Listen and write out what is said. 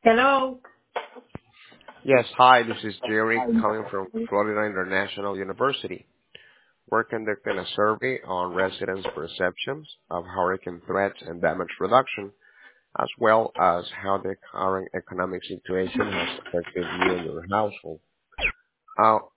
Hello. Yes, hi, this is Jerry calling from Florida International University. We're conducting a survey on residents' perceptions of hurricane threats and damage reduction, as well as how the current economic situation has affected you and your household. Uh,